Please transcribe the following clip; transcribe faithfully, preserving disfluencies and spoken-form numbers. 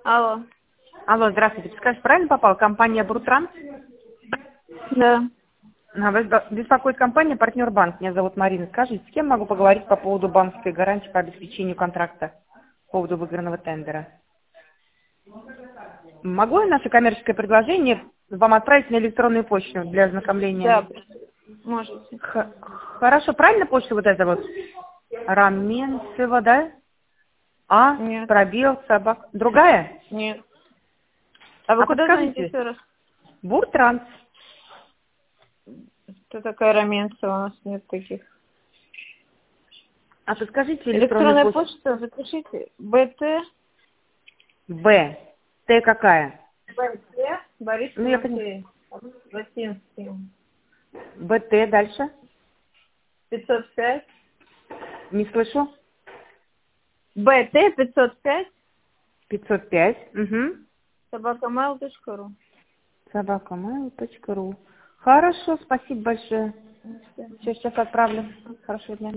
Алло. Алло, здравствуйте. Скажите, правильно попал? Компания Брутранс? Да. А, Вас б- беспокоит компания «Партнер Банк». Меня зовут Марина. Скажите, с кем могу поговорить по поводу банковской гарантии по обеспечению контракта, по поводу выигранного тендера? Могу я наше коммерческое предложение вам отправить на электронную почту для ознакомления? Да, можете. Х- Хорошо, правильно почту вот это вот? Раменцева, да? А, Нет. пробел, собак. Другая? Нет. А вы А куда звоните подскажите. еще раз? Буртранс. Кто такая Раменцева? У нас нет таких. А подскажите электронную Электронная почту. почта, запишите. БТ. Б. Т какая? БТ. Борис Ну, я поняла. Тимофеев. Латинский. Б Т дальше. пятьсот пять. Не слышу. БТ пятьсот пять. пятьсот пять. Угу. собакамейл точка ру. собака mail точка ру. Хорошо, спасибо большое. Все, сейчас отправлю. Хорошего дня.